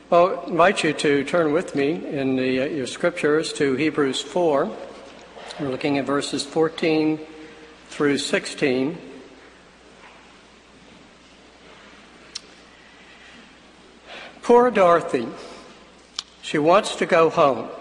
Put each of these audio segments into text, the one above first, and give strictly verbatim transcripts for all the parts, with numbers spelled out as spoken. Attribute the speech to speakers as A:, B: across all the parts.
A: Well, I invite you to turn with me in the, uh, your scriptures to Hebrews four. We're looking at verses fourteen through sixteen. Poor Dorothy. She wants to go home.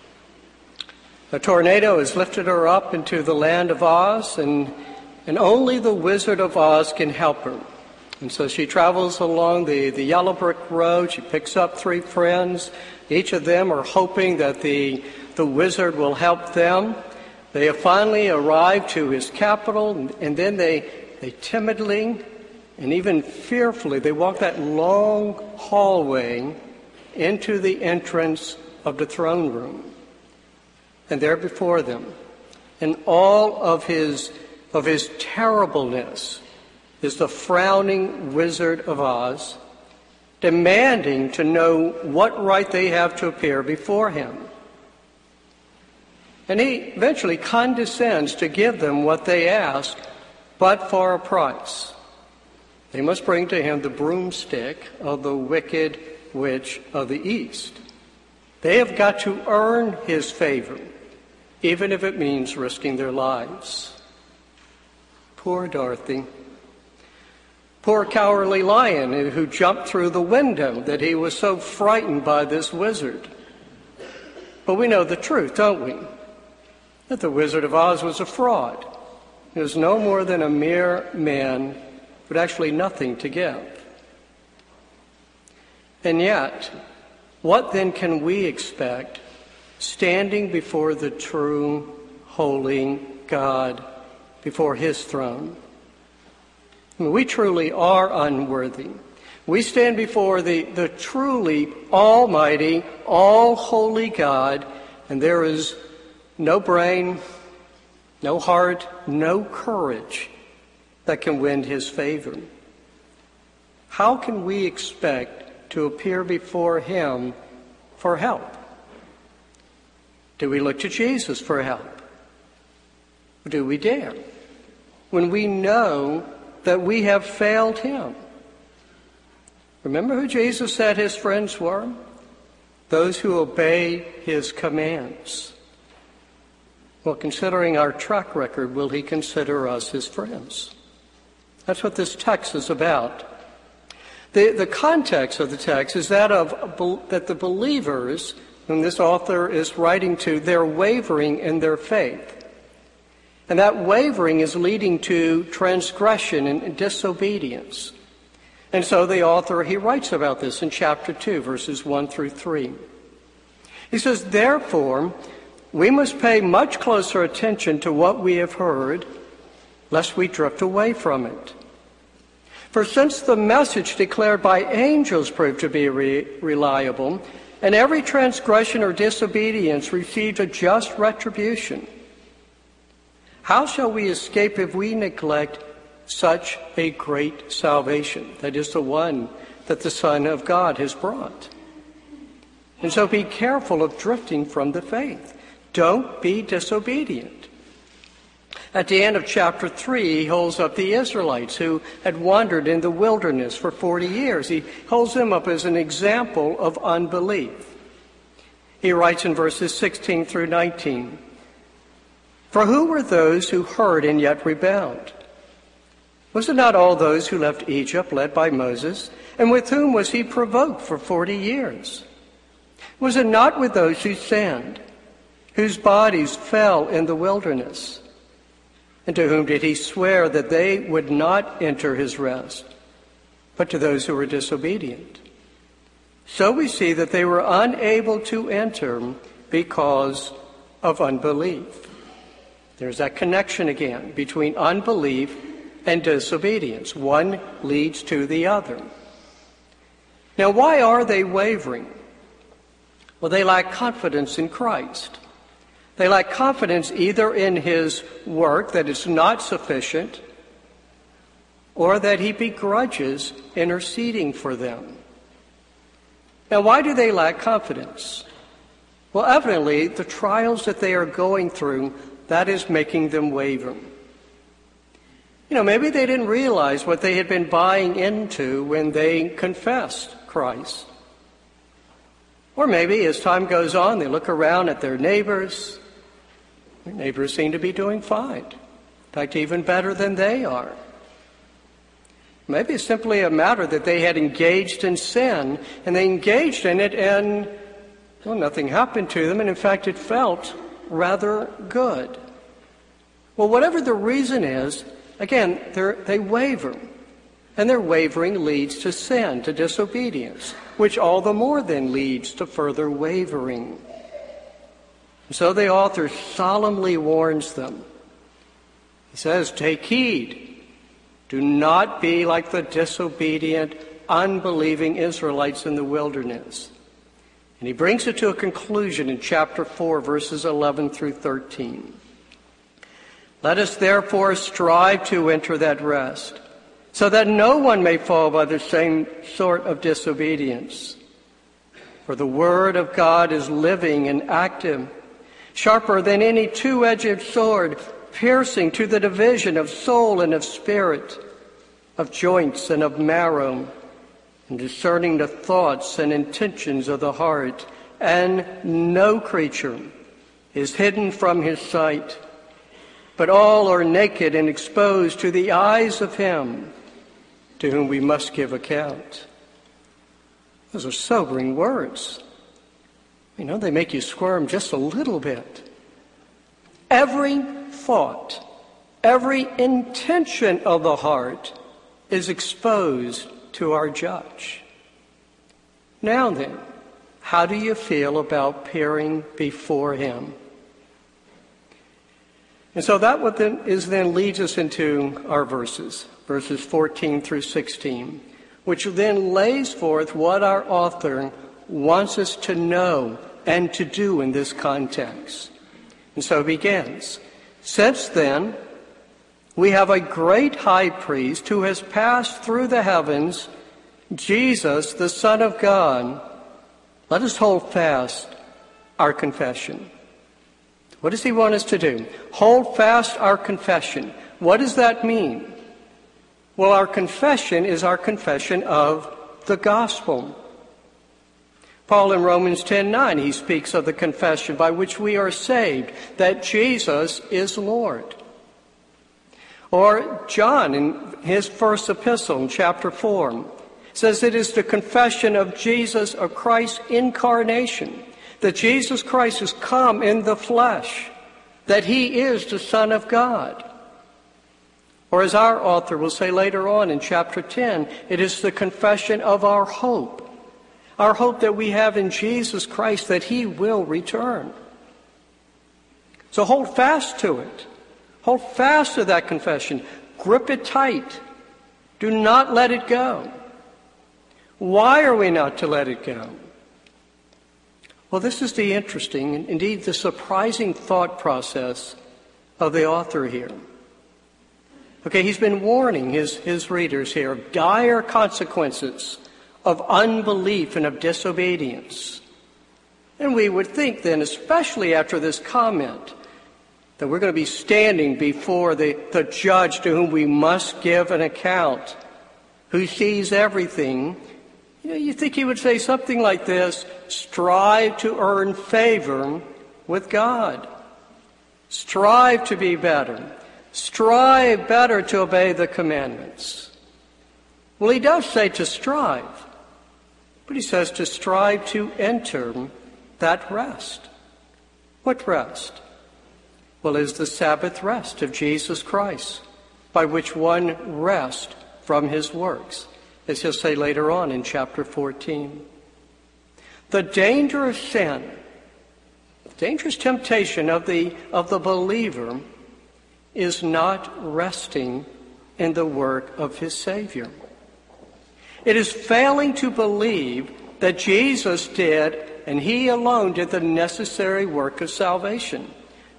A: A tornado has lifted her up into the land of Oz, and, and only the Wizard of Oz can help her. And so she travels along the, the yellow brick road. She picks up three friends. Each of them are hoping that the, the wizard will help them. They have finally arrived to his capital, and, and then they, they timidly and even fearfully, they walk that long hallway into the entrance of the throne room. And there before them, in all of his, of his terribleness, is the frowning Wizard of Oz, demanding to know what right they have to appear before him. And he eventually condescends to give them what they ask, but for a price. They must bring to him the broomstick of the wicked witch of the East. They have got to earn his favor, even if it means risking their lives. Poor Dorothy. Poor cowardly lion who jumped through the window that he was so frightened by this wizard. But we know the truth, don't we? That the Wizard of Oz was a fraud. He was no more than a mere man with actually nothing to give. And yet, what then can we expect standing before the true, holy God, before his throne? We truly are unworthy. We stand before the, the truly almighty, all-holy God, and there is no brain, no heart, no courage that can win his favor. How can we expect to appear before him for help? Do we look to Jesus for help? Do we dare? When we know that we have failed him. Remember who Jesus said his friends were? Those who obey his commands. Well, considering our track record, will he consider us his friends? That's what this text is about. The, the context of the text is that of that the believers whom this author is writing to, they're wavering in their faith. And that wavering is leading to transgression and disobedience. And so the author, he writes about this in chapter two, verses one through three. He says, therefore, we must pay much closer attention to what we have heard, lest we drift away from it. For since the message declared by angels proved to be re- reliable, and every transgression or disobedience received a just retribution, how shall we escape if we neglect such a great salvation? That is the one that the Son of God has brought. And so be careful of drifting from the faith. Don't be disobedient. At the end of chapter three, he holds up the Israelites who had wandered in the wilderness for forty years. He holds them up as an example of unbelief. He writes in verses sixteen through nineteen, for who were those who heard and yet rebelled? Was it not all those who left Egypt, led by Moses? And with whom was he provoked for forty years? Was it not with those who sinned, whose bodies fell in the wilderness? And to whom did he swear that they would not enter his rest, but to those who were disobedient? So we see that they were unable to enter because of unbelief. There's that connection again between unbelief and disobedience. One leads to the other. Now, why are they wavering? Well, they lack confidence in Christ. They lack confidence either in his work, that it's not sufficient, or that he begrudges interceding for them. Now, why do they lack confidence? Well, evidently, the trials that they are going through, that is making them waver. You know, maybe they didn't realize what they had been buying into when they confessed Christ. Or maybe as time goes on, they look around at their neighbors. Their neighbors seem to be doing fine. In fact, even better than they are. Maybe it's simply a matter that they had engaged in sin, and they engaged in it, and well, nothing happened to them, and in fact, it felt rather good. Well, whatever the reason is, again, they waver. And their wavering leads to sin, to disobedience, which all the more then leads to further wavering. So the author solemnly warns them. He says, take heed. Do not be like the disobedient, unbelieving Israelites in the wilderness. And he brings it to a conclusion in chapter four, verses eleven through thirteen. Let us therefore strive to enter that rest, so that no one may fall by the same sort of disobedience. For the word of God is living and active, sharper than any two-edged sword, piercing to the division of soul and of spirit, of joints and of marrow, and discerning the thoughts and intentions of the heart. And no creature is hidden from his sight, but all are naked and exposed to the eyes of him to whom we must give account. Those are sobering words. You know, they make you squirm just a little bit. Every thought, every intention of the heart is exposed to our judge. Now then, how do you feel about appearing before him? And so that what then is then leads us into our verses, verses fourteen through sixteen, which then lays forth what our author wants us to know and to do in this context. And so it begins. Since then, we have a great high priest who has passed through the heavens, Jesus, the Son of God. Let us hold fast our confession. What does he want us to do? Hold fast our confession. What does that mean? Well, our confession is our confession of the gospel. Paul in Romans ten nine, he speaks of the confession by which we are saved, that Jesus is Lord. Or John in his first epistle in chapter four says it is the confession of Jesus, of Christ's incarnation, that Jesus Christ has come in the flesh, that he is the Son of God. Or as our author will say later on in chapter ten, it is the confession of our hope, our hope that we have in Jesus Christ, that he will return. So hold fast to it. Hold fast to that confession. Grip it tight. Do not let it go. Why are we not to let it go? Well, this is the interesting and indeed the surprising thought process of the author here. Okay, he's been warning his, his readers here of dire consequences of unbelief and of disobedience. And we would think then, especially after this comment, that we're going to be standing before the, the judge to whom we must give an account, who sees everything. You know, you think he would say something like this: strive to earn favor with God. Strive to be better. Strive better to obey the commandments. Well, he does say to strive, but he says to strive to enter that rest. What rest? Well, it is the Sabbath rest of Jesus Christ, by which one rests from his works, as he'll say later on in chapter fourteen. The danger of sin, the dangerous temptation of the, of the believer is not resting in the work of his Savior. It is failing to believe that Jesus did, and he alone did, the necessary work of salvation.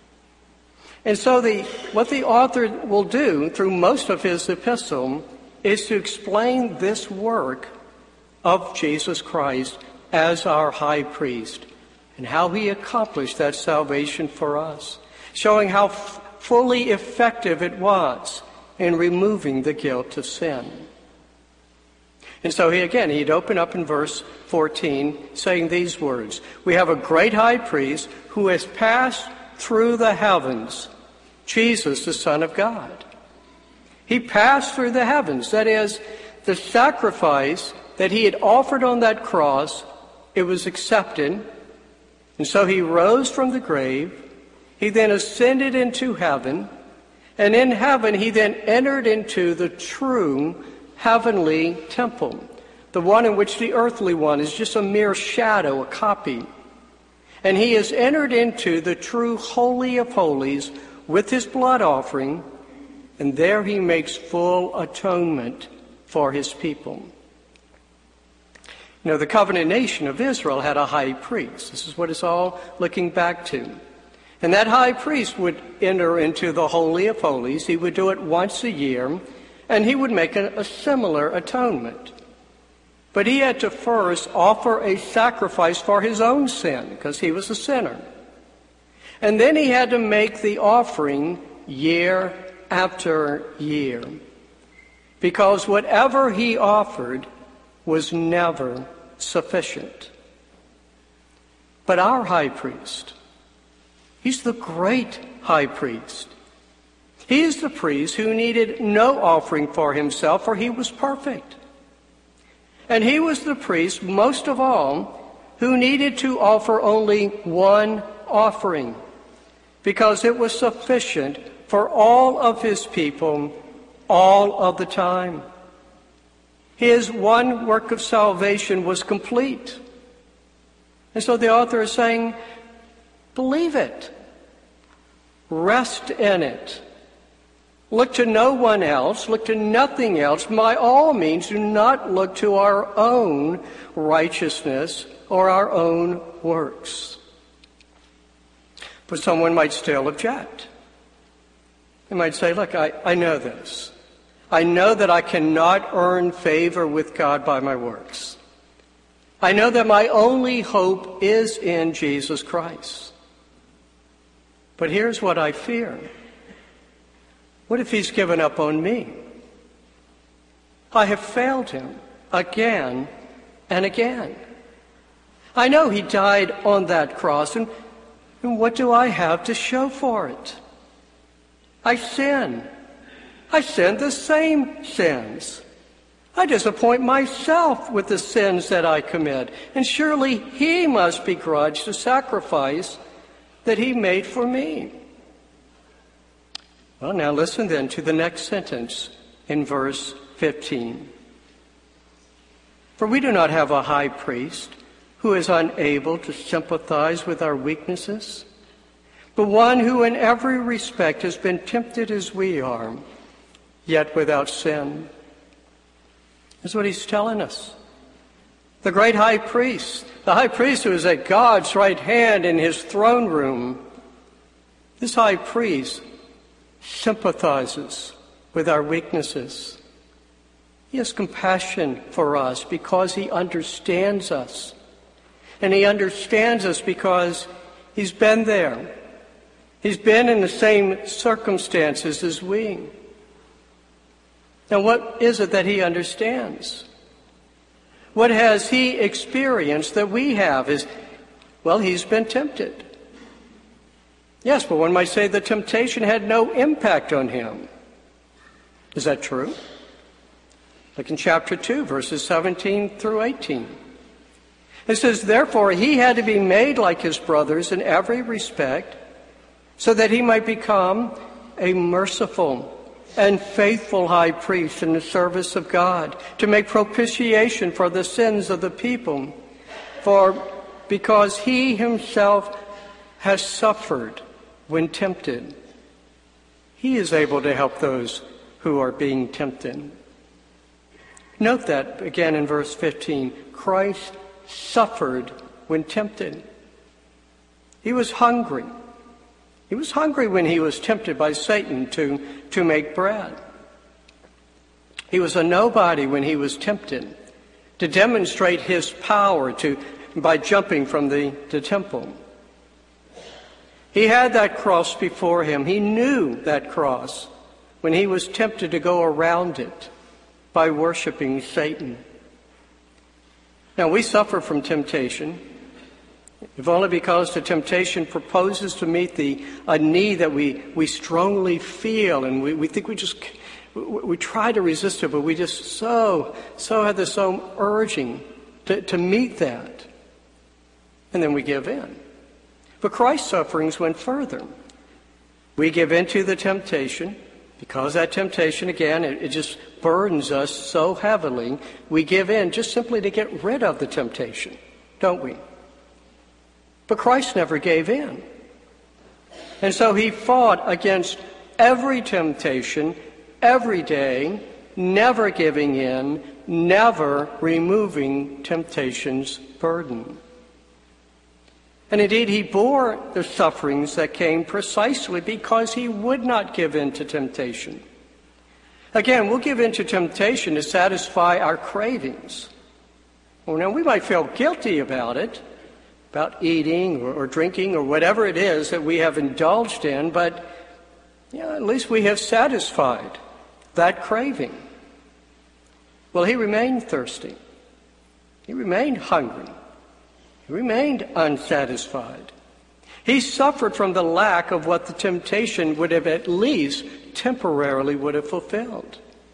A: And so the, what the author will do through most of his epistle is to explain this work of Jesus Christ as our high priest and how he accomplished that salvation for us, showing how f- fully effective it was in removing the guilt of sin. And so he again, he'd open up in verse fourteen saying these words, "We have a great high priest who has passed through the heavens, Jesus, the Son of God." He passed through the heavens. That is, the sacrifice that he had offered on that cross, it was accepted. And so he rose from the grave. He then ascended into heaven. And in heaven, he then entered into the true heavenly temple, the one in which the earthly one is just a mere shadow, a copy. And he has entered into the true Holy of Holies with his blood offering, and there he makes full atonement for his people. You know, the covenant nation of Israel had a high priest. This is what it's all looking back to. And that high priest would enter into the Holy of Holies. He would do it once a year, and he would make a, a similar atonement. But he had to first offer a sacrifice for his own sin, because he was a sinner. And then he had to make the offering year after year, because whatever he offered was never sufficient. But our high priest, he's the great high priest. He is the priest who needed no offering for himself, for he was perfect. And he was the priest, most of all, who needed to offer only one offering, because it was sufficient for all of his people all of the time. His one work of salvation was complete. And so the author is saying, believe it. Rest in it. Look to no one else. Look to nothing else. By all means, do not look to our own righteousness or our own works. But someone might still object. They might say, look, I, I know this. I know that I cannot earn favor with God by my works. I know that my only hope is in Jesus Christ. But here's what I fear. What if he's given up on me? I have failed him again and again. I know he died on that cross, and, and what do I have to show for it? I sin. I sin the same sins. I disappoint myself with the sins that I commit, and surely he must begrudge the sacrifice that he made for me. Well, now listen then to the next sentence in verse fifteen. For we do not have a high priest who is unable to sympathize with our weaknesses, but one who in every respect has been tempted as we are, yet without sin. That's what he's telling us. The great high priest, the high priest who is at God's right hand in his throne room, this high priest sympathizes with our weaknesses. He has compassion for us because he understands us. And he understands us because he's been there. He's been in the same circumstances as we. Now, what is it that he understands? What has he experienced that we have? Is, well, he's been tempted. Yes, but one might say the temptation had no impact on him. Is that true? Look in chapter two, verses seventeen through eighteen. It says, therefore, he had to be made like his brothers in every respect, so that he might become a merciful and faithful high priest in the service of God, to make propitiation for the sins of the people. For because he himself has suffered when tempted, he is able to help those who are being tempted. Note that again in verse fifteen. Christ suffered when tempted. He was hungry. He was hungry when he was tempted by Satan to, to make bread. He was a nobody when he was tempted to demonstrate his power to, by jumping from the, the temple. He had that cross before him. He knew that cross when he was tempted to go around it by worshiping Satan. Now, we suffer from temptation, if only because the temptation proposes to meet the a need that we, we strongly feel, and we, we think we just, we, we try to resist it, but we just so, so have this own urging to, to meet that. And then we give in. But Christ's sufferings went further. We give into the temptation, because that temptation, again, it, it just burdens us so heavily. We give in just simply to get rid of the temptation, don't we? But Christ never gave in. And so he fought against every temptation, every day, never giving in, never removing temptation's burden. And indeed, he bore the sufferings that came precisely because he would not give in to temptation. Again, we'll give in to temptation to satisfy our cravings. Well, now, we might feel guilty about it, about eating or, or drinking or whatever it is that we have indulged in, but you know, at least we have satisfied that craving. Well, he remained thirsty. He remained hungry. He remained unsatisfied. He suffered from the lack of what the temptation would have at least temporarily would have fulfilled.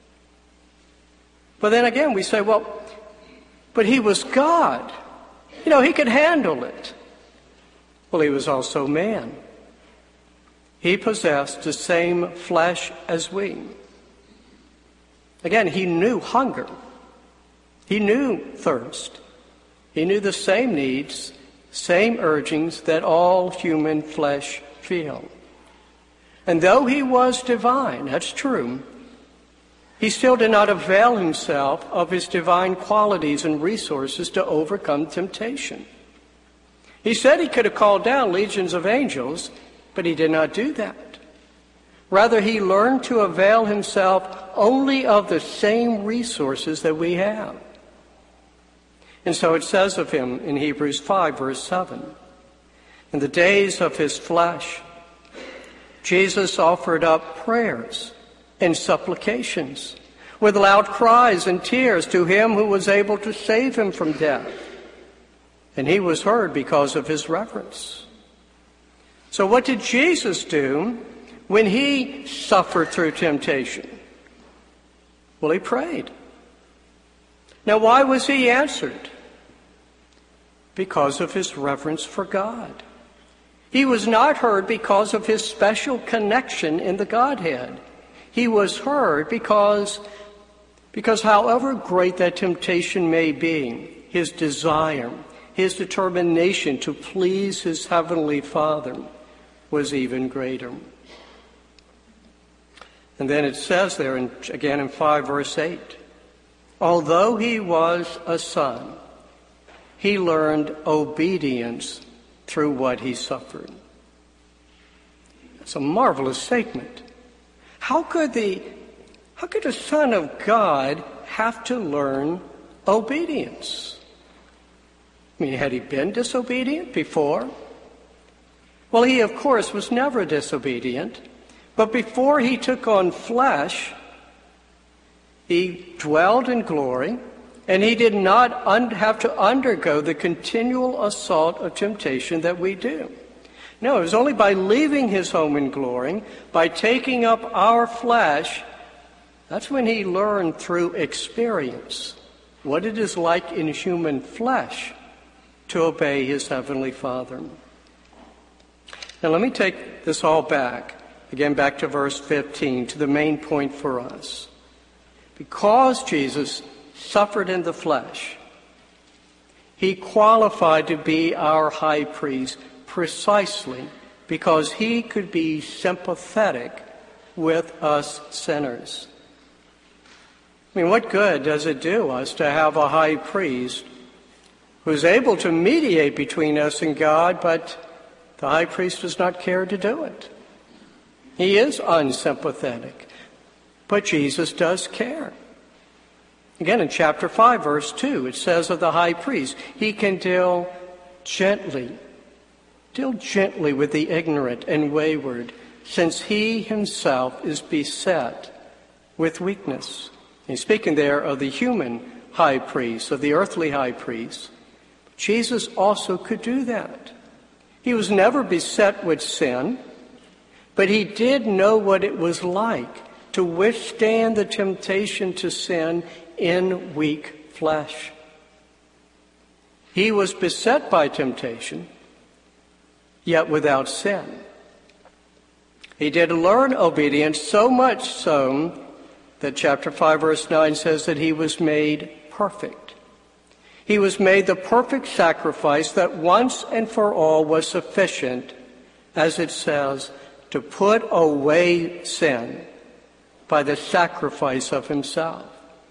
A: But then again, we say, well, but he was God. You know, he could handle it. Well, he was also man. He possessed the same flesh as we. Again, he knew hunger. He knew thirst. He knew the same needs, same urgings that all human flesh feel. And though he was divine, that's true, he still did not avail himself of his divine qualities and resources to overcome temptation. He said he could have called down legions of angels, but he did not do that. Rather, he learned to avail himself only of the same resources that we have. And so it says of him in Hebrews five, verse seven, in the days of his flesh, Jesus offered up prayers and supplications with loud cries and tears to him who was able to save him from death. And he was heard because of his reverence. So what did Jesus do when he suffered through temptation? Well, he prayed. Now, why was he answered? Because of his reverence for God. He was not heard because of his special connection in the Godhead. He was heard because, because however great that temptation may be, his desire, his determination to please his heavenly Father was even greater. And then it says there, in, again in five, verse eight, although he was a son, he learned obedience through what he suffered. It's a marvelous statement. How could the, how could the Son of God have to learn obedience? I mean, had he been disobedient before? Well, he, of course, was never disobedient. But before he took on flesh, he dwelled in glory, and he did not un- have to undergo the continual assault of temptation that we do. No, it was only by leaving his home in glory, by taking up our flesh, that's when he learned through experience what it is like in human flesh to obey his heavenly Father. Now let me take this all back, again back to verse fifteen, to the main point for us. Because Jesus suffered in the flesh, he qualified to be our high priest precisely because he could be sympathetic with us sinners. I mean, what good does it do us to have a high priest who's able to mediate between us and God, but the high priest does not care to do it? He is unsympathetic, but Jesus does care. Again, in chapter five, verse two, it says of the high priest, he can deal gently, deal gently with the ignorant and wayward, since he himself is beset with weakness. He's speaking there of the human high priest, of the earthly high priest. Jesus also could do that. He was never beset with sin, but he did know what it was like to withstand the temptation to sin in weak flesh. He was beset by temptation, yet without sin. He did learn obedience, so much so that chapter five, verse nine says that he was made perfect. He was made the perfect sacrifice that once and for all was sufficient, as it says, to put away sin by the sacrifice of himself.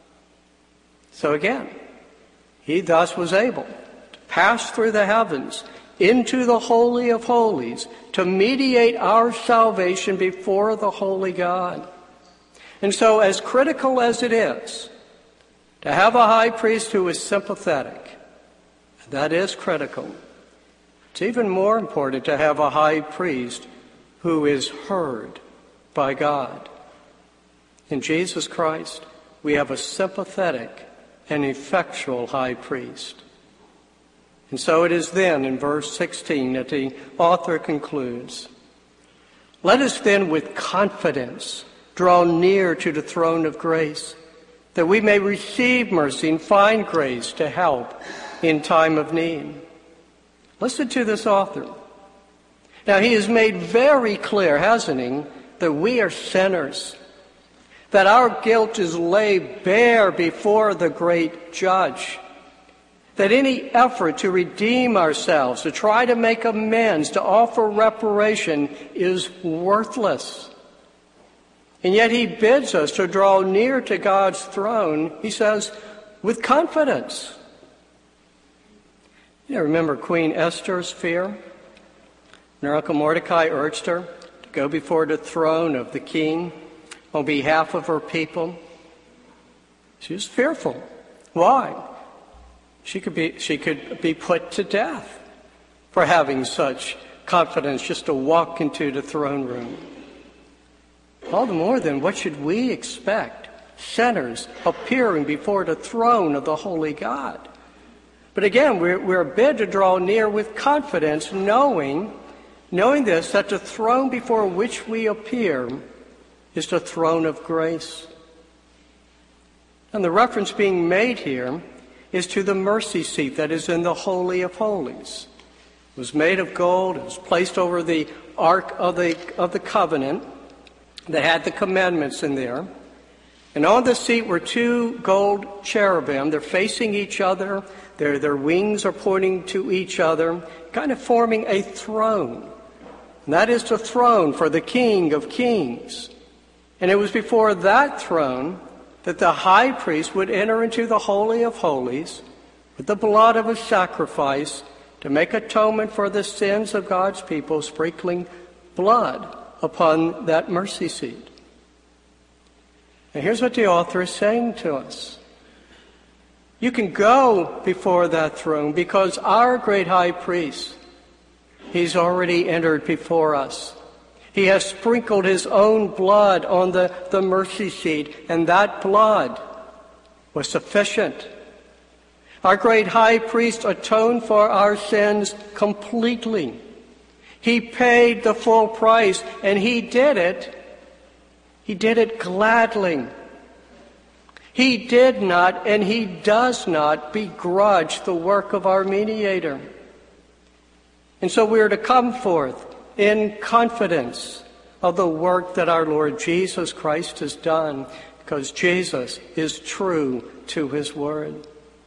A: So again, he thus was able to pass through the heavens into the Holy of Holies to mediate our salvation before the holy God. And so, as critical as it is to have a high priest who is sympathetic, that is critical, it's even more important to have a high priest who is heard by God. In Jesus Christ, we have a sympathetic and effectual high priest. And so it is then, in verse sixteen, that the author concludes, "Let us then with confidence draw near to the throne of grace, that we may receive mercy and find grace to help in time of need." Listen to this author. Now, he has made very clear, hasn't he, that we are sinners, that our guilt is laid bare before the great judge, that any effort to redeem ourselves, to try to make amends, to offer reparation is worthless. And yet he bids us to draw near to God's throne, he says, with confidence. You know, remember Queen Esther's fear? When her uncle Mordecai urged her to go before the throne of the king on behalf of her people. She was fearful. Why? She could be, she could be put to death for having such confidence just to walk into the throne room. All the more then, what should we expect? Sinners appearing before the throne of the holy God. But again, we're, we're bid to draw near with confidence, knowing, knowing this, that the throne before which we appear is the throne of grace. And the reference being made here is to the mercy seat that is in the Holy of Holies. It was made of gold. It was placed over the Ark of the, of the Covenant. They had the commandments in there. And on the seat were two gold cherubim. They're facing each other. Their, their wings are pointing to each other, kind of forming a throne. And that is the throne for the King of Kings. And it was before that throne that the high priest would enter into the Holy of Holies with the blood of a sacrifice to make atonement for the sins of God's people, sprinkling blood upon that mercy seat. And here's what the author is saying to us. You can go before that throne because our great high priest, he's already entered before us. He has sprinkled his own blood on the, the mercy seat, and that blood was sufficient. Our great high priest atoned for our sins completely. He paid the full price, and he did it. He did it gladly. He did not, and he does not begrudge the work of our mediator. And so we are to come forth in confidence of the work that our Lord Jesus Christ has done, because Jesus is true to his word.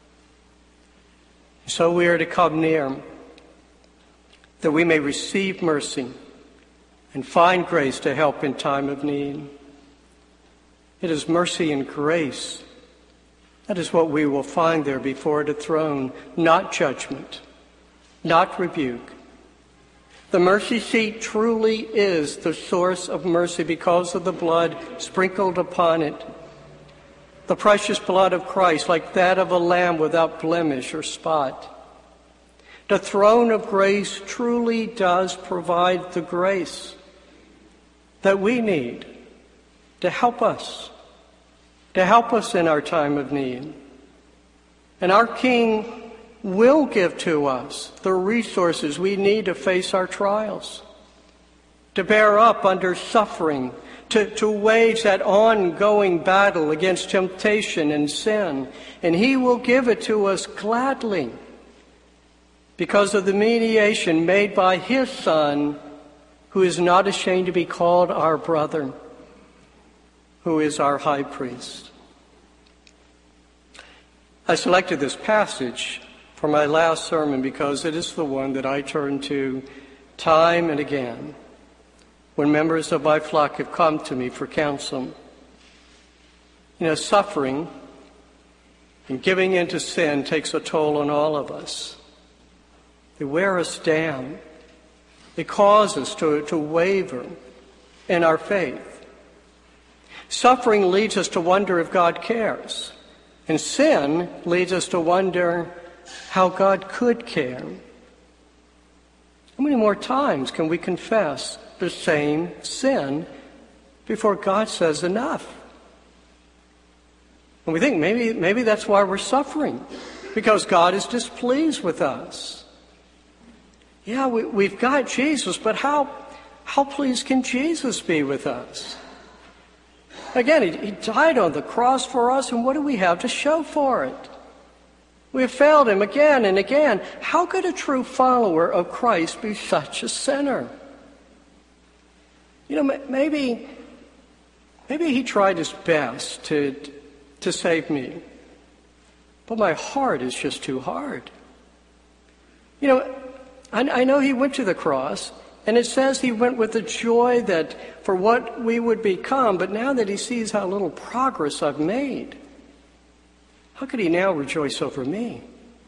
A: So we are to come near, that we may receive mercy and find grace to help in time of need. It is mercy and grace. That is what we will find there before the throne, not judgment, not rebuke. The mercy seat truly is the source of mercy because of the blood sprinkled upon it. The precious blood of Christ, like that of a lamb without blemish or spot. The throne of grace truly does provide the grace that we need to help us, to help us in our time of need. And our King will give to us the resources we need to face our trials, to bear up under suffering, to, to wage that ongoing battle against temptation and sin. And he will give it to us gladly because of the mediation made by his Son, who is not ashamed to be called our brother, who is our high priest. I selected this passage for my last sermon because it is the one that I turn to time and again when members of my flock have come to me for counsel. You know, suffering and giving in to sin takes a toll on all of us. They wear us down. They cause us to, to waver in our faith. Suffering leads us to wonder if God cares. And sin leads us to wonder how God could care. How many more times can we confess the same sin before God says enough? And we think maybe, maybe that's why we're suffering, because God is displeased with us. Yeah, we, we've got Jesus, but how, how pleased can Jesus be with us? Again, he, he died on the cross for us, and what do we have to show for it? We have failed him again and again. How could a true follower of Christ be such a sinner? You know, maybe, maybe he tried his best to, to save me, but my heart is just too hard. You know, I, I know he went to the cross, and it says he went with the joy that for what we would become, but now that he sees how little progress I've made, how could he now rejoice over me?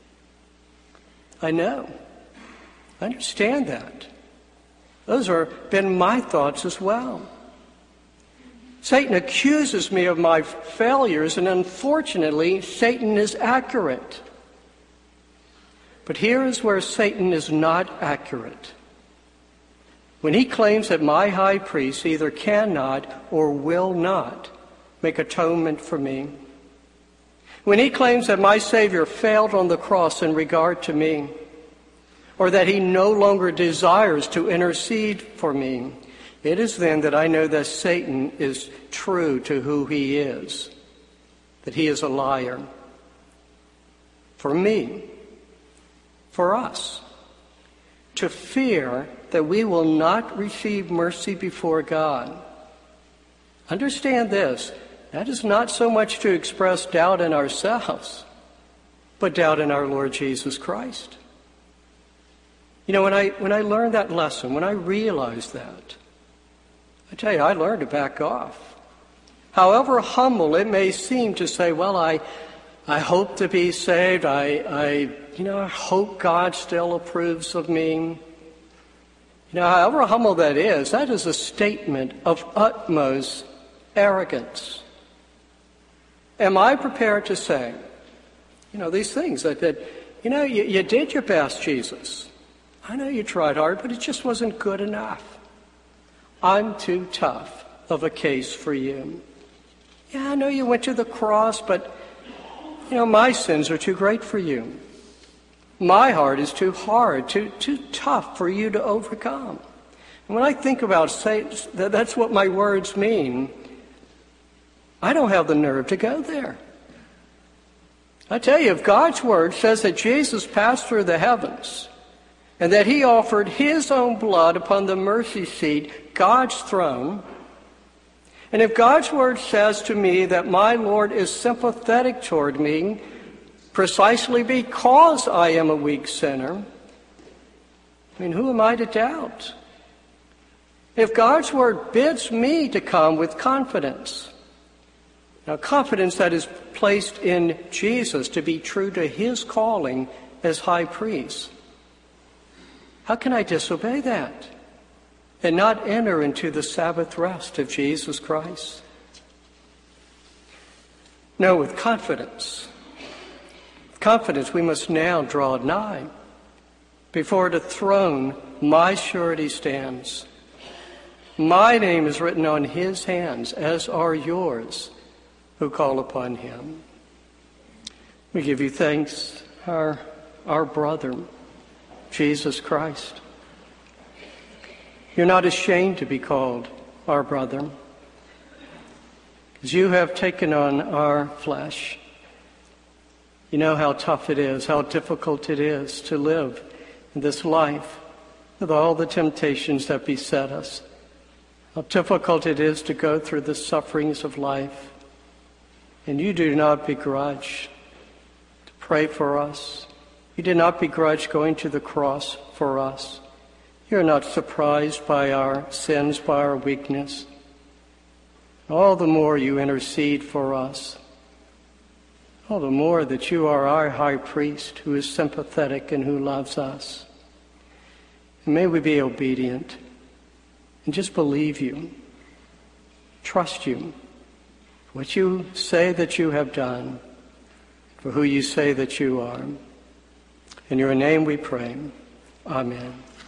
A: I know. I understand that. Those have been my thoughts as well. Satan accuses me of my failures, and unfortunately, Satan is accurate. But here is where Satan is not accurate. When he claims that my high priest either cannot or will not make atonement for me, when he claims that my Savior failed on the cross in regard to me, or that he no longer desires to intercede for me, it is then that I know that Satan is true to who he is, that he is a liar. For me, for us, to fear that we will not receive mercy before God. Understand this, that is not so much to express doubt in ourselves, but doubt in our Lord Jesus Christ. You know, when I when I learned that lesson, when I realized that, I tell you, I learned to back off. However humble it may seem to say, well, I I hope to be saved, I, I you know, I hope God still approves of me. You know, however humble that is, that is a statement of utmost arrogance. Am I prepared to say, you know, these things that, that you know, you, you did your best, Jesus. I know you tried hard, but it just wasn't good enough. I'm too tough of a case for you. Yeah, I know you went to the cross, but, you know, my sins are too great for you. My heart is too hard, too too tough for you to overcome. And when I think about Satan, that, that's what my words mean. I don't have the nerve to go there. I tell you, if God's word says that Jesus passed through the heavens and that he offered his own blood upon the mercy seat, God's throne, and if God's word says to me that my Lord is sympathetic toward me precisely because I am a weak sinner, I mean, who am I to doubt? If God's word bids me to come with confidence, now confidence that is placed in Jesus to be true to his calling as high priest, how can I disobey that and not enter into the Sabbath rest of Jesus Christ? No, with confidence. With confidence we must now draw nigh. Before the throne my surety stands. My name is written on his hands, as are yours who call upon him. We give you thanks, our, our brother, Jesus Christ. You're not ashamed to be called our brother, because you have taken on our flesh. You know how tough it is, how difficult it is to live in this life with all the temptations that beset us, how difficult it is to go through the sufferings of life. And you do not begrudge to pray for us. You did not begrudge going to the cross for us. You're not surprised by our sins, by our weakness. All the more you intercede for us. All the more that you are our high priest who is sympathetic and who loves us. And may we be obedient and just believe you, trust you, for what you say that you have done, for who you say that you are. In your name we pray. Amen.